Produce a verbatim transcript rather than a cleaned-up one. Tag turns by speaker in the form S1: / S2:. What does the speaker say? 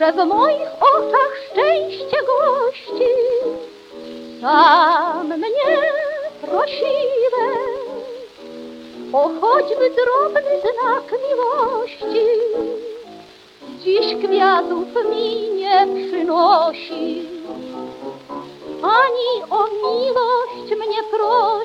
S1: że w moich oczach szczęście gości. Sam mnie prosiłem o choćby drobny znak miłości. Dziś kwiatów mi nie przynosi, ani o miłość mnie prosi.